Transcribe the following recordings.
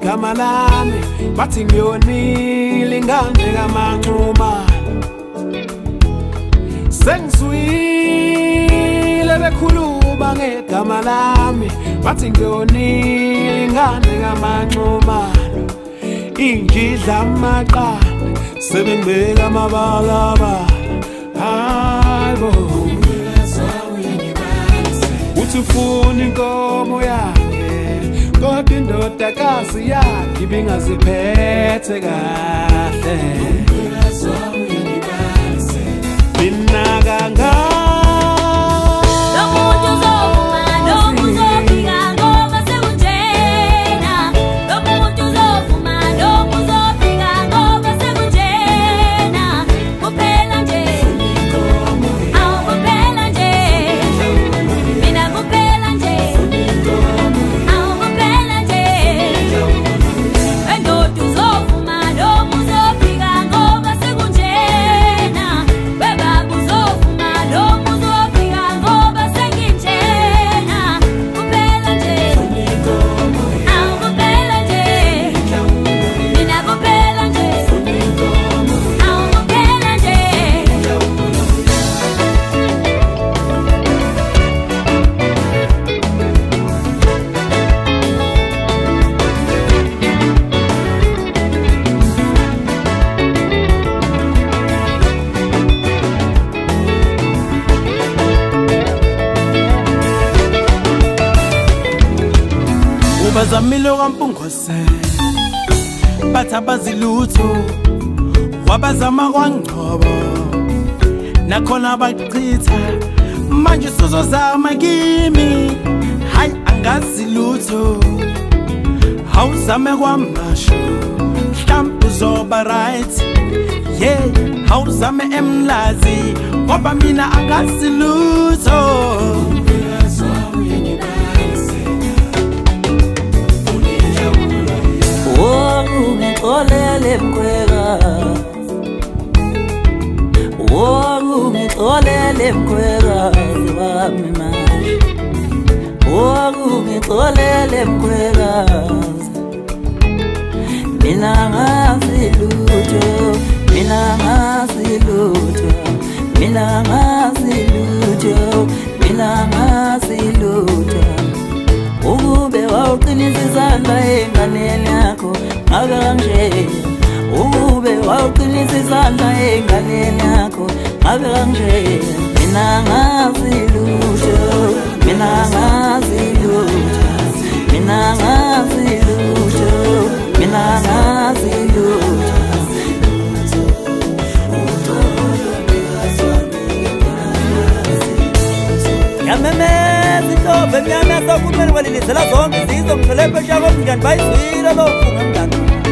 ngegama lami bathi ngiyonile ingane kaManxumalo sengizwile bekhuluma ngegama lami bathi ngiyonile ingane kaManxumalo ingidla amaqanda sebengibeka amabalabala hayibo uthi ufuna inkomo yakhe kodwa indodakazi yakhe ibingaziphethe kahle mina kangaka bazamile kwampungose bathi abazilutho wabazama kwangcobo nakhona bachitha manje sizozama kimi hayi angazilutho hawuzame kwamasho mhlawumbe uzoba right yeah hawuzame emlazi ngoba mina angazilutho ngixolele mkhwekazi woku ngixolele mkhwekazi wami manje woku ngixolele mkhwekazi mina ngazi lutho mina ngazi lutho mina ngazi lutho mina ngazi lutho ukube wawuqinisisana enganeni yakho ngakanje ukube wawuqinisisana enganeni yakho ngakanje mina ngazi lutho mina ngazi lutho mina ngazi lutho mina ngazi lutho yamemeza inhlobo emnyamesa kumele walilizela zonke izizwe ngichelebhe shako mngani bayizwile lofunga mngani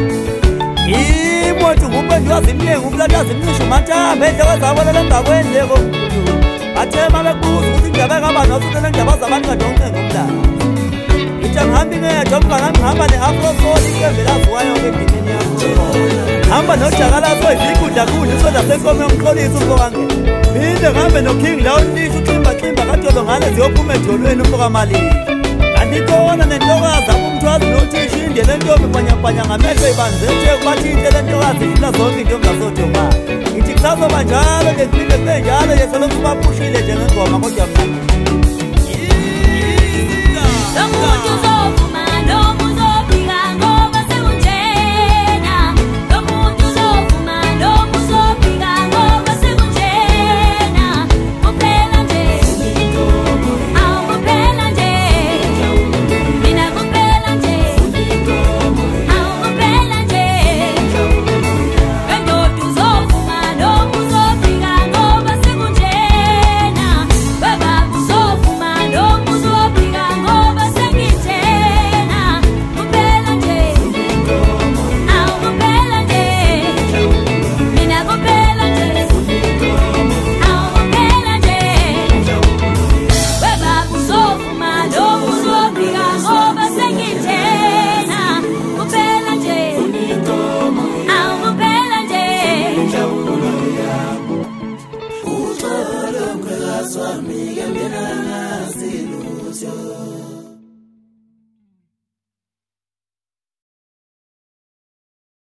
imoto ngumbendi wazimnyengi umlatazi mnisho umathambe endleko zabolela ngakwendleko mkhulu athema bekuza ukuthi indaba ekaba nosutele ndaba zabantu kadoncenga umlalo ithi angihambi ngedwa mngani ngihamba ne-afrosol ikembelaziwayo endimeni yakho hamba nojakalaso izikudla kudla isoda senkomo yomxolisa umfokangena phinde ngihambe noking la unisho uximbaximba kadolo ngale ziyophuma edolweni umfokamalini kanti khona nentokazi abumthwazi nothisha indlela entombi panyapanya ngamehlo ibanzethe bathi inhle le ntokazi ifuna zonke into engasodokana ithi kusazoba njalo lephinde kube njalo yeselokhu baphushile njengengoma kodwa mnani Swami, que me